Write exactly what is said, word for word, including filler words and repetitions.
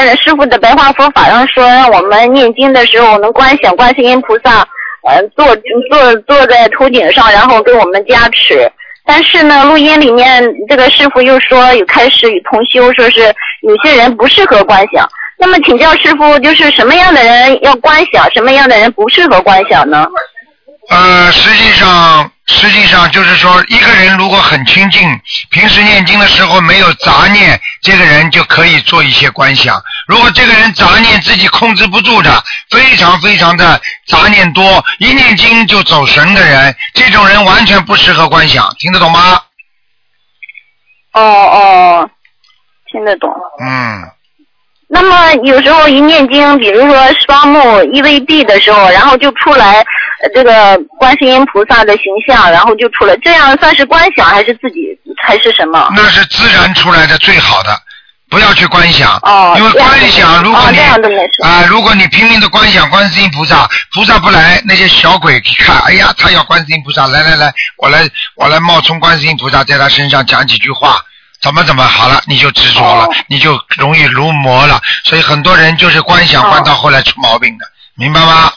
师傅的白话佛法上说，让我们念经的时候能观想观世音菩萨，呃，坐坐坐在头顶上，然后给我们加持。但是呢，录音里面这个师傅又说有开始与同修说是有些人不适合观想。那么请教师傅，就是什么样的人要观想，什么样的人不适合观想呢？ 呃，实际上，实际上就是说，一个人如果很清净，平时念经的时候没有杂念，这个人就可以做一些观想。如果这个人杂念自己控制不住的，非常非常的杂念多，一念经就走神的人，这种人完全不适合观想，听得懂吗？ 哦哦，听得懂。 嗯。 那么有时候一念经，比如说双目一微闭的时候，然后就出来呃这个观世音菩萨的形象，然后就出来，这样算是观想还是自己还是什么？ 那是自然出来的最好的，不要去观想。 哦。 因为观想，如果你啊、 呃， 如果你拼命的观想观世音菩萨，菩萨不来，那些小鬼一看，哎呀，他要观世音菩萨，来来来，我来我来冒充观世音菩萨，在他身上讲几句话。怎么怎么好了，你就执着了，哦、你就容易入魔了，所以很多人就是观想观到后来出毛病的，明白吗？